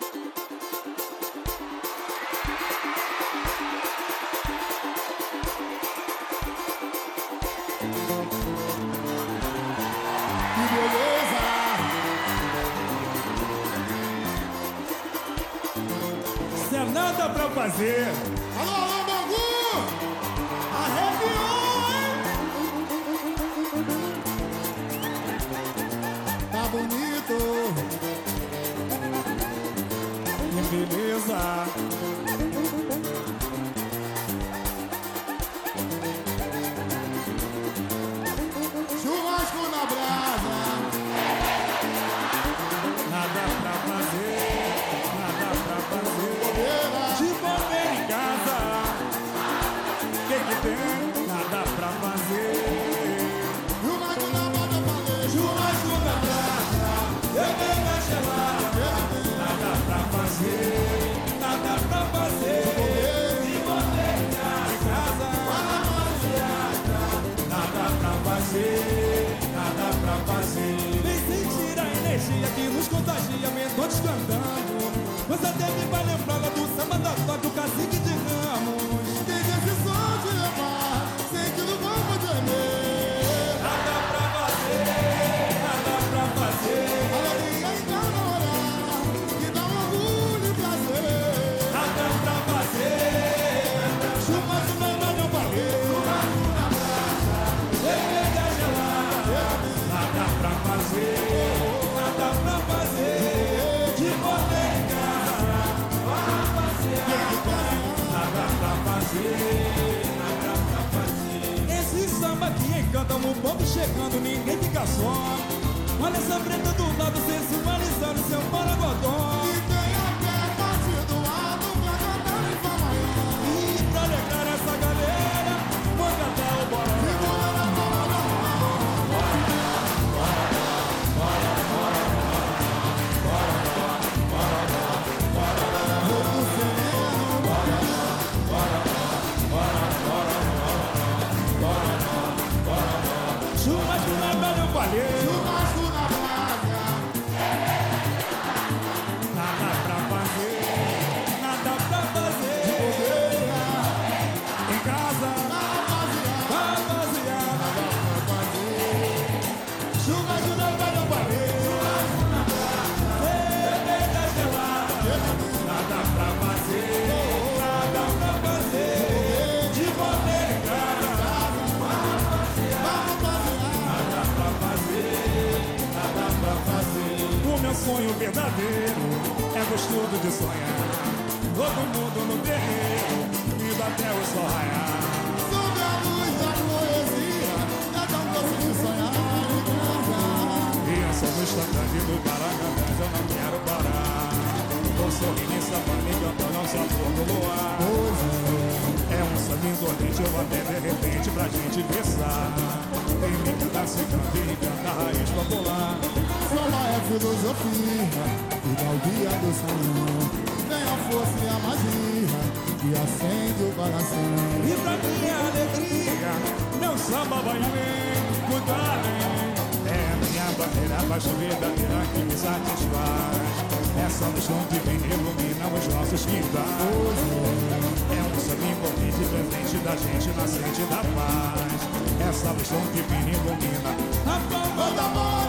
Se é nada pra fazer. Alô, alô, Bangu! Arrepiou, hein? Tá bonito. Que beleza. Churrasco na brasa. Nada pra fazer. Nada pra fazer. Bobeira. De bobeira em casa. Que tem? Nada pra fazer. Churrasco na brasa, falei. Churrasco na praça. Eu venho a gelada. Nada pra fazer. Nada pra fazer. De bobeira em casa. Nada pra fazer. Nada pra fazer. Vem sentir a energia que nos contagia. Todos cantando. Você até me vai lembrar lá do samba da toca, do cacique de Ramos. Tem decisão de levar. Sei que não vamos tremer. Nada pra fazer. Nada pra fazer. Alegria em cada olhar. Que dá um orgulho e prazer. Nada pra fazer. Churrasco na mão eu falei. Churrasco na praça. Cerveja gelada. Nada pra fazer. Nada pra fazer. De poder em casa. Nada pra fazer. Nada pra fazer. Esse samba que encanta o povo chegando, ninguém fica só. Olha essa preta do lado sensualizando seu paragodó. E tem até parte do lado pra cantar em Famaião. E pra alegrar essa galera, manda até o bora. Churrasco na velha eu falei. Churrasco na brasa. Nada pra fazer, nada pra fazer. Em casa, rapaziada. Churrasco na velha eu falei. Cerveja gelada. Nada pra fazer, nada pra fazer. De poder em casa. Nada pra fazer, nada pra fazer. O meu sonho verdadeiro é gostoso de sonhar. Todo mundo no terreiro, indo até o sol raiar. Sob a luz da poesia, é tão doce de sonhar e cantar. E eu sou no instantâneo do Paraná, eu não quero parar. Tô sorrindo e sabando e cantando ao sabor do luar. É um samba indolente, eu até de repente pra gente pensar. Tem me cantar se canta e canta a raiz popular. Samba é filosofia, e dá o dia do sonho. Vem a força e a magia, que acende o coração. E pra minha alegria, meu samba vai além, muito além. É a minha bandeira, a paixão verdadeira que me satisfaz. Essa luz que vem ilumina os nossos quintais. É um samba envolvente, presente da gente, nascente da paz. Essa luz que vem ilumina a palma da mão.